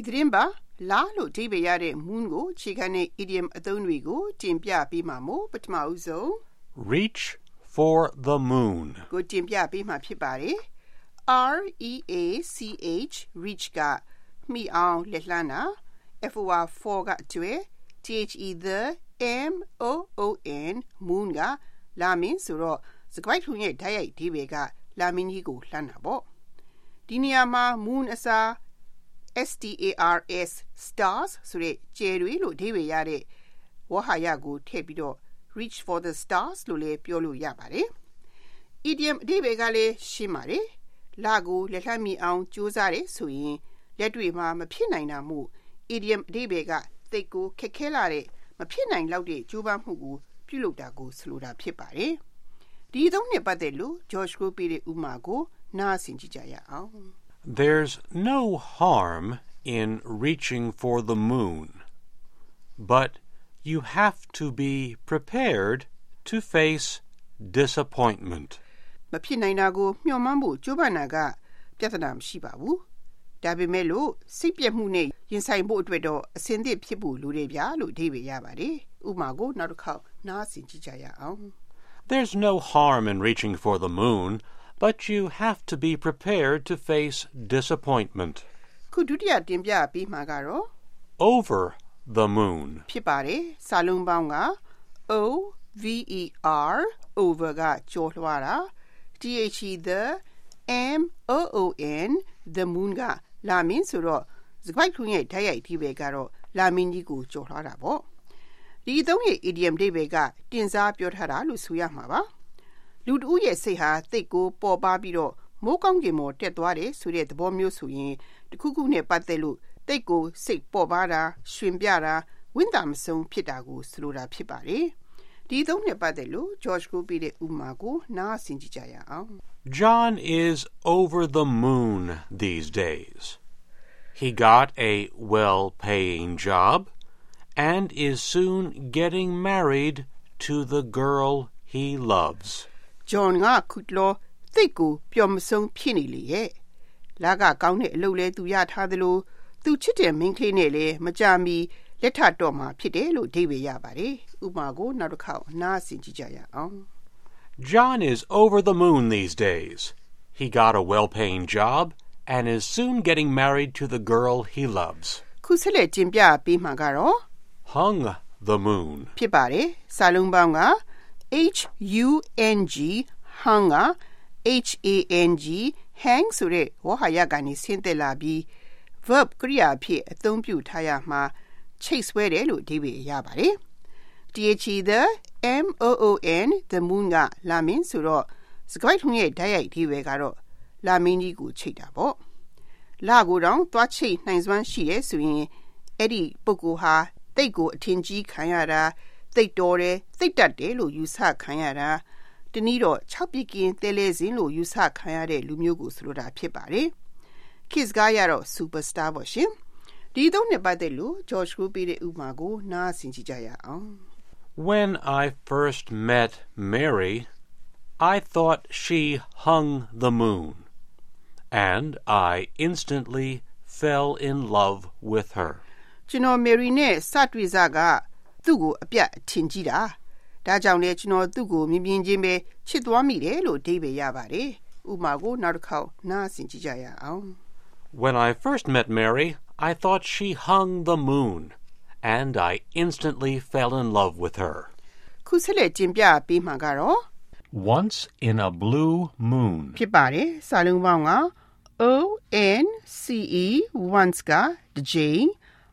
သတင်းပါလာလို့အဓိပ္ပာယ်ရတဲ့ moon ကိုခြေခံတဲ့ idiom အသုံးတွေကိုတင်ပြပေးမှာမို့ပထမဦးဆုံး Reach for the moon ကိုတင်ပြပေးမှာဖြစ်ပါတယ် R-E-A-C-H reach ကမှီအောင်လက်လှမ်းတာ F-O-R ကကျွဲ T-H-E the M-O-O-N moon ကလာမင်းဆိုတော့စကွိုက်ထုံရဲ့ဓာတ်ရိုက်အဓိပ္ပာယ်ကလာမင်းကြီးကိုလှမ်းတာပေါ့ဒီနေရာမှာ moon အစားS-T-A-R-S stars ဆိုတဲ့ကျယ်တွေလို့အဓိပ္ပာယ်ရတဲ့ဝဟာရကိုထည့်ပြီးတော့ reach for the stars လို့လည်းပြောလို့ရပါတယ် idiom အဓိပ္ပာယ်ကလည်းရှင်းပါတယ်လကိုလက်လှမ်းမီအောင်ကြိုးစားတယ်ဆိုရင်လက်တွေ့မှာမဖြစ်နိုင်တာမို့ idiom အဓိပ္ပာယ်ကသိပ်ကိုခက်ခဲလာတဲ့မဖြစ်နိုင်လောက်တဲ့ကြိုးပမ်းမှုကိုပြုလုပ်တာကိုဆိုလိုတာဖြစ်ပါတယ်ဒီအသုံးနဲ့ပတ်သက်လို့ George ကိုပေးတဲ့ဥပမာကိုနားဆင်ကြည့်ကြရအောင် There's no harm in reaching for the moon, but you have to be prepared to face disappointment. မဖြစ်နိုင်တာကိုမျှော်မှန်းဖို့ကြိုးပမ်းတာကပြဿနာမရှိပါဘူးဒါပေမဲ့လို့စိတ်ပြတ်မှုနဲ့ရင်ဆိုင်ဖို့အတွက်တော့အဆင်သင့်ဖြစ်ဖို့လိုတယ်ဗျာလို့အဓိပ္ပာယ်ရပါတယ်ဥပမာကိုနောက်တစ်ခေါက်နားဆင်ကြည့်ကြရအောင် There's no harm in reaching for the moon, but you have to be prepared to face disappointment. ခုဒုတိယတင်ပြပေးမှာကတော့ Over the moon. ဖြစ်ပါတယ်စာလုံးပေါင်းက O-V-E-R over ကကျော်လွှားတာ T-H-E the M-O-O-N the moon ကလာမင်းဆိုတော့စကွိုက်ထုံရဲ့ဓာတ်ရိုက်အဓိပ္ပာယ်ကတော့လာမင်းကြီးကိုကျော်လွှားတာပေါ့ဒီအသုံးရဲ့ idiom အဓိပ္ပာယ်ကတင်စားပြောထားတာလို့ဆိုရမှာပါလူတဦးရဲ့စိတ်ဟာသိတ်ကိုပေါ်ပါပြီးတော့မိုးကောင်းကင်ပေါ်တက်သွားတယ်ဆိုတဲ့သဘောမျိုးဆိုရင်တခုခုနဲ့ပတ်သက်လို့သိတ်ကိုစိတ်ပေါ်ပါတာရှင်ပြတာဝိနည်းမဆုံးဖြစ်တာကိုဆိုလိုတာဖြစ်ပါတယ်ဒီအသုံးနဲ့ပတ်သက်လို့ George ကိုပေးတဲ့ဥပမာကိုနားဆင်ကြည့်ကြရအောင် John is over the moon these days. He got a well-paying job and is soon getting married to the girl he loves. John ကခုတလောသိတ်ကိုပျော်မဆုံးဖြစ်နေလေရဲ့လာကကောင်းတဲ့အလုပ်လဲသူရထားသလိုသူချစ်တဲ့မိန်းကလေးနဲ့လည်းမကြမီလက်ထတော့မှာဖြစ်တယ်လို့အဓိပ္ပာယ်ရပါတယ်ဥပမာကိုနောက်တစ်ခေါက်နားဆင်ကြည့်ကြရအောင် John is over the moon these days. He got a well-paying job and is soon getting married to the girl he loves. ခုဆက်လက်တင်ပြပေးမှာကတော့ Hung the moon. ဖြစ်ပါတယ်စာလုံးပေါင်းက H-U-N-G hung H-A-N-G hang ဆိုတဲ့ဝဟာရကနေဆင်းသက်လာပြီး verb ကရိယာအဖြစ်အသုံးပြုထားရမှာချိတ်ဆွဲတယ်လို့အဓိပ္ပာယ်ရပါတယ် T-H-E the M-O-O-N the moon ကလာမင်းဆိုတော့စကွိုက်ထုံရဲ့ဓာတ်ရိုက်အဓိပ္ပာယ်ကတော့လာမင်းကြီးကိုချိတ်တာပေါ့လာကိုတောင်သွားချိတ်နိုင်စွမ်းရှိရဲဆိုရင်အဲ့ဒီပုဂ္ဂိုလ်ဟာတိတ်ကိုအထင်ကြီးခံရတာတိတ်တော်တယ်တိတ်တတ်တယ်လို့ယူဆခံရတာတနည်းတော့6ပြစ်ကင်းတဲလဲစင်းလို့ယူဆခံရတဲ့လူမျိုးကိုဆိုလိုတာဖြစ်ပါတယ်ခေတ်စကားရတော့ superstar ပေါ့ရှင်ဒီသုံးနှစ်ပတ်သက်လို့ George ကိုပေးတဲ့ဥပမာကိုနားဆင်ကြည့်ကြရအောင် When I first met Mary, I thought she hung the moon, and I instantly fell in love with her. ကျွန်တော် Mary နဲ့စတွေ့စကသူ့ကိုအပြတ်ထင်ကြီးတာဒါကြောင့်လေကျွန်တော်သူ့ကိုမြင်မြင်ချင်းပဲချစ်သွားမိတယ်လို့အဓိပ္ပာယ်ရပါတယ်ဥပမာကိုနောက်တစ်ခေါက်နားဆင်ကြည့်ကြရအောင် When I first met Mary, I thought she hung the moon, and I instantly fell in love with her. ခုဆက်လက်တင်ပြပေးမှာကတော့ Once in a blue moon. ဖြစ်ပါတယ်စာလုံးပေါင်းက O-N-C-E once ကတစ်ကြိမ်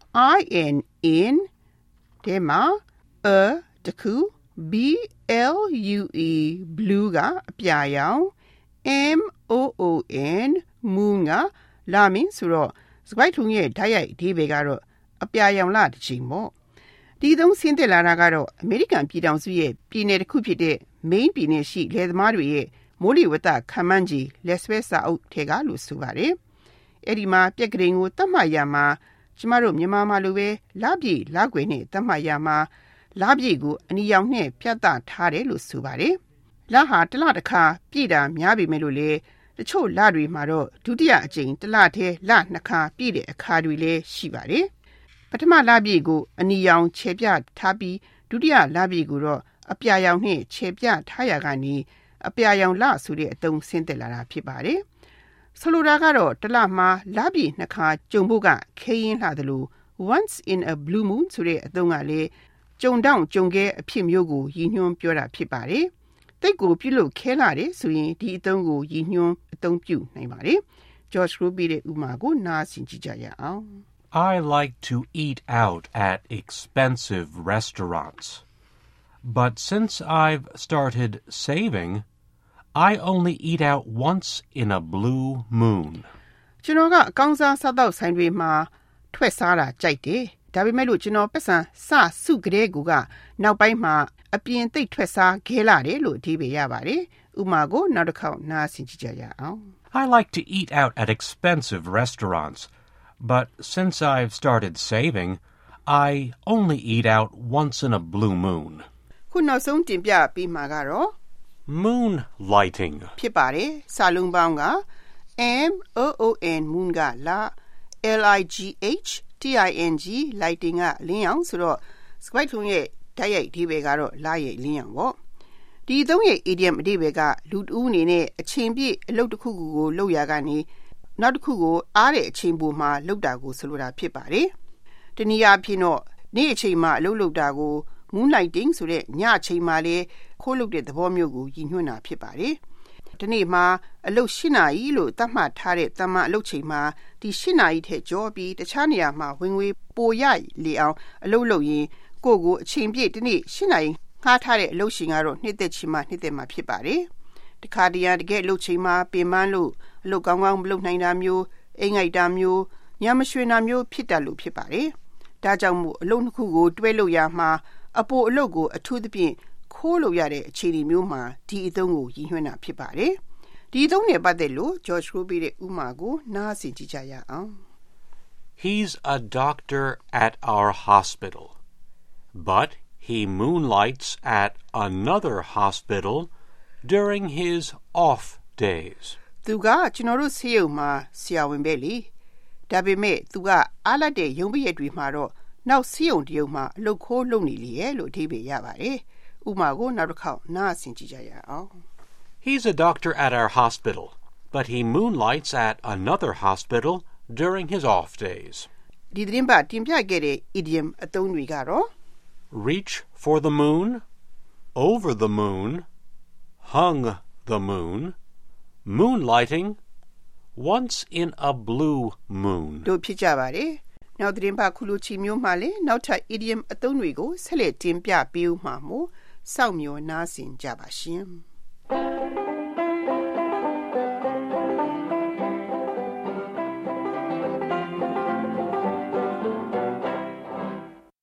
I-N-N ဒီမှာ တခု B-L-U-E blue ကအပြာရောင် M-O-O-N moon ကလာမင်းဆိုတော့စကွိုက်ထုံရဲ့ဓာတ်ရိုက်အဓိပ္ပာယ်ကတော့အပြာရောင်လတစ်ချိန်ပေါ့ဒီသုံးဆင်းသက်လာတာကတော့အမေရိကန်ပြည်ထောင်စုရဲ့ပြည်နယ်တစ်ခုဖြစ်တဲ့ Maine ပြည်နယ်ရှိလယ်သမားတွေရဲ့မိုးလေဝသခန့်မှန်းခြေလက်ဆွဲစာအုပ်ထဲကလို့ဆိုပါတယ်အဲ့ဒီမှာပြက်ကလေးကိုတတ်မှတ်ရမှာကျမတို့မြန်မာမှာလိုပဲလပြည့်လကွယ်နဲ့တတ်မှတ်ရမှာလပြည့်ကိုအနီရောင်နဲ့ပြတ်သားထားတယ်လို့ဆိုပါတယ်လဟာတစ်လတစ်ခါပြည့်တာများပေမဲ့လို့လေတချို့လတွေမှာတော့ဒုတိယအကြိမ်တစ်လထဲလနှစ်ခါပြည့်တဲ့အခါတွေလည်းရှိပါတယ်ပထမလပြည့်ကိုအနီရောင်ခြေပြထားပြီးဒုတိယလပြည့်ကိုတော့အပြာရောင်နဲ့ခြေပြထားရကနေအပြာရောင်လဆိုတဲ့အသုံးဆင်းသက်လာတာဖြစ်ပါတယ်ဆိုလိုတာကတော့တစ်လမှာလပြည့်နှစ်ခါကြုံဖို့ကခဲရင်လှတယ်လို့ once in a blue moon ဆိုတဲ့အသုံးကလည်းကြုံတောင့်ကြုံခဲအဖြစ်မျိုးကိုရည်ညွှန်းပြောတာဖြစ်ပါတယ်တိတ်ကိုပြုလို့ခဲလာတယ်ဆိုရင်ဒီအသုံးကိုရည်ညွှန်းအသုံးပြုနိုင်ပါတယ် George Ruby ရဲ့ဥမာကိုနားဆင်ကြည့်ကြရအောင် I like to eat out at expensive restaurants. But since I've started saving, I only eat out once in a blue moon. ကျွန်တော်ကအကောင်းစားစားတော့ဆိုင်တွေမှာထွက်စားတာကြိုက်တယ်ဒါပေမဲ့လို့ကျွန်တော်ပတ်စံစစုကလေးကနောက်ပိုင်းမှာအပြင်သိပ်ထွက်စားခဲလာတယ်လို့အဓိပ္ပာယ်ရပါတယ်ဥမာကိုနောက်တစ်ခေါက်နားဆင်ကြည့်ကြရအောင် I like to eat out at expensive restaurants, but since I've started saving, I only eat out once in a blue moon. ခုနောက်ဆုံးတင်ပြပေးမှာကတော့ Moonlighting ဖြစ်ပါတယ်စာလုံးပေါင်းက M O O N moon ကလ L I G H T I N G lighting ကလင်းရောင်ဆိုတော့ square ထုံးရဲ့ဓာတ်ရိုက်အဓိပ္ပာယ်ကတော့လရဲ့လင်းရောင်ပေါ့ဒီသုံးရဲ့ idiom အဓိပ္ပာယ်ကလူတဦးအနေနဲ့အချိန်ပြည့်အလုပ်တစ်ခုကိုလုပ်ရကနေနောက်တစ်ခုကိုအားတဲ့အချိန်ပိုမှာလုပ်တာကိုဆိုလိုတာဖြစ်ပါတယ်တနည်းအားဖြင့်တော့နေ့အချိန်မှာအလုပ်လုပ်တာကို moonlighting ဆိုတဲ့ညအချိန်မှာလေခိုးလုပ်တဲ့သဘောမျိုးကိုရည်ညွှန်းတာဖြစ်ပါတယ်ဒီနေ့မှာအလုပ်8နာရီလို့သတ်မှတ်ထားတဲ့တမန်အလုပ်ချိန်မှာဒီ8နာရီထက်ကျော်ပြီးတခြားနေရာမှာဝင်ငွေပိုရလေအောင်အလုပ်လုပ်ရင်ကိုယ့်ကိုအချိန်ပြည့်ဒီနေ့8နာရီငှားထားတဲ့အလုပ်ရှင်ကတော့နှစ်သက်ချင်မှနှစ်သက်မှာဖြစ်ပါတယ်တခါတရံတကယ်အလုပ်ချိန်မှာပင်ပန်းလို့အလုပ်ကောင်းကောင်းမလုပ်နိုင်တာမျိုးအိမ်ငိုက်တာမျိုးညမရွှင်တာမျိုးဖြစ်တတ်လို့ဖြစ်ပါတယ်ဒါကြောင့်မို့အလုပ်တစ်ခုကိုတွဲလုပ်ရမှာအပိုအလုပ်ကိုအထူးသဖြင့်ခိုးလုပ်ရတဲ့အခြေအနေမျိုးမှာဒီအသုံးကိုရည်ညွှန်းတာဖြစ်ပါတယ်ဒီအသုံးနဲ့ပတ်သက်လို့ George Ruby ရဲ့ဥမာကိုနားဆင်ကြည့်ကြရအောင် He's a doctor at our hospital, but he moonlights at another hospital during his off days. သူကကျွန်တော်တို့ဆေးရုံမှာဆရာဝန်ပဲလေဒါပေမဲ့သူကအားလတ်တဲ့ရုံးပိရက်တွေမှာတော့နောက်ဆေးရုံတရုံမှာအလုပ်ခိုးလုပ်နေလေရဲ့လို့အဓိပ္ပာယ်ရပါတယ်ဥမာကိုနောက်တစ်ခေါက်နားဆင်ကြည့်ကြရအောင် He's a doctor at our hospital, but he moonlights at another hospital during his off days. ဒီသတင်းပတ်တင်ပြခဲ့တဲ့ idiom အသုံးတွေကတော့ Reach for the moon, over the moon, hung the moon, moonlighting, once in a blue moon. တို့ဖြစ်ကြပါတယ်နောက်သတင်းပတ်ခုလိုချီမျိုးမှလည်းနောက်ထပ် idiom အသုံးတွေကိုဆက်လက်တင်ပြပေးဦးမှာမို့စောင့်မျှော်နားဆင်ကြပါရှင်